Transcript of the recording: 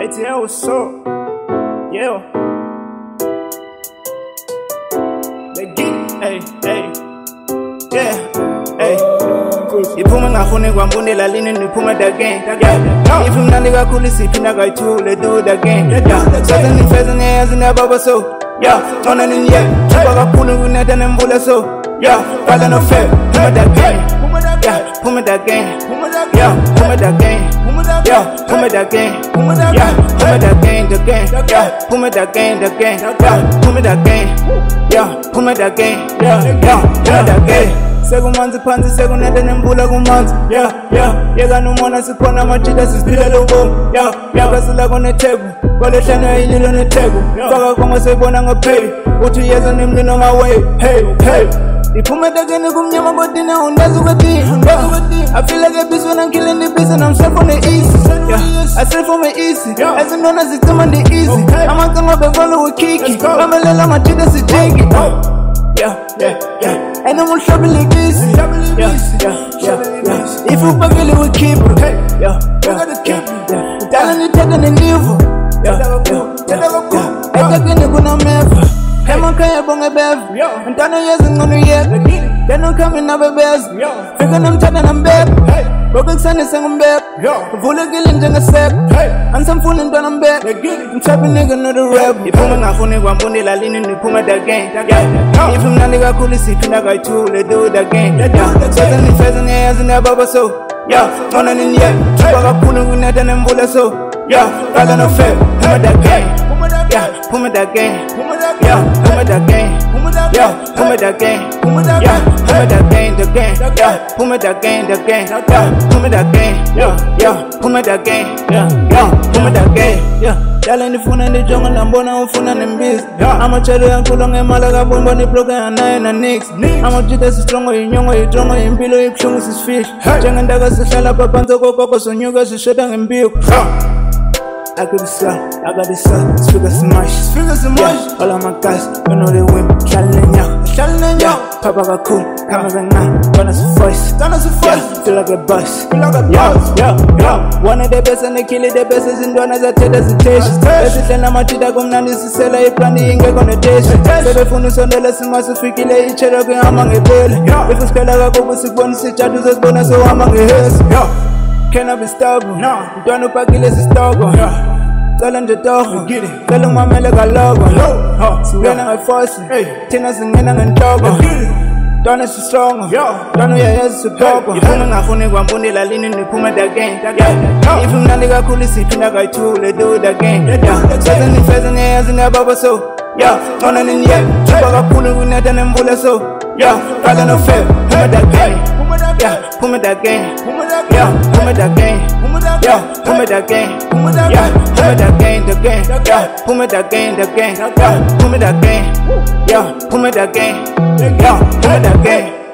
ATL, what's up? Yeah. They get it, hey, hey. Yeah, hey. Iphuma ngafuni kwambundela lini niphuma again. Yeah. Ifumnandi kakhulu siphinda kayi-2, let's do it again. Yeah. Saze nifeze ngeyazi nababa so. Yeah. Nona nini yeah. Chupa kakhulu kunetha nemvula so. Yeah. Fala no fair. Phuma again. Yeah. Phuma again. Yeah. Phuma again. Yeah. Phuma again. Yeah. Phuma again. Yeah. Phuma again. Yeah. Phuma again. Yeah. Phuma again. Yeah. Phuma again. Sekumanzi phansi sekunetha nemvula kumanzi. Yeah, yeah. Yeka nomona sikhona amajita sisiphila lobomu. Yeah, yeah. Kasila kone table. Kwalehlano yayililo netable. Faka konga sebona ngapheli. Uthi uyeza nemlilo my hey, hey. Iphuma again kumnyama kodina undazi ukuthi. I feel like a beast when I'm killing the beast and I'm straight from the east. Yeah, I straight from the east. As you know, as it's on the easy. I'm a tongue of a follow with Kiki. I'm a little majita si jiggy. Yeah, yeah, yeah. And I'm trouble like this. Yeah, yeah. If you feel it, we keep it. Yeah, yeah. Telling it, taking the evil. Yeah, yeah. I'm taking it when I'm ever. I'm on Kaya Bonga Bev. And Dana isn't on the yet. They're not coming up a best. Figure them telling them bed. Broken Sun is on bed. Full of killing in a step. And some fooling done on bed. I'm trapping nigga, not a rap. If I'm not funny, one bunny, la lean in the Puma again. If I'm not nigga, cool, see Pina guy too, let's do it again. Certainly, pheasant airs in the baba so. Yeah, none in yet. Chupa pulling with net and embula so. Yeah, rather no fair. Puma again. Yeah, Puma again. Yeah, Puma again. Yeah, Puma again. Yeah, Puma again. Yeah, Puma again. Yeah, Puma again. Yeah, Puma again. Yeah, Puma again. Yeah. Dala nifuna ndijonga nambona ufuna nembizi. Amachelo yankulu ngemala kabomba niploka anaye na nix. Amajita sistrongo inyongo itrongo impilo ibuhlungu sisifish. Njengendaka sihlala phansi kokoko sonyuka sishoda ngempiko. I got the sun, it's figure smash. Yeah, all of my guys, you know they win. Challenge ya, Papa got cool, camera now, gonna suffice. Feel like a bus. Yeah. One of the best and they kill it, the best is in one as I take hesitation. Best is in a matida come down, this is sell a plan, the inga connotation. So the phone is on the lesson, must figure each other among a bill. If it's kind of a couple of bonus, it's a bonus, so among a hills. Cannot be stubborn. No, don't know if I stubborn. Tell them the dog, get it. Tell them my man like a logo. When I'm forcing, Tinas and Nana and Togo. Don't know she's strong. Don't know your ass to talk. If I'm not funny, one bunny, la lean in the Puma again. If I'm not nigga cool, see Pina guy too, let's do it again. Certainly, pheasant airs in the baba so. Yeah, none in yet. Chupa pulling with net and embula so. Yeah, rather no fair. Puma again. Yeah, Puma again. Yeah, Puma again. Yeah, Puma again. Yeah, Puma again. Yeah, Puma again. Yeah, Puma again. Yeah, Puma again. Yeah, Puma again.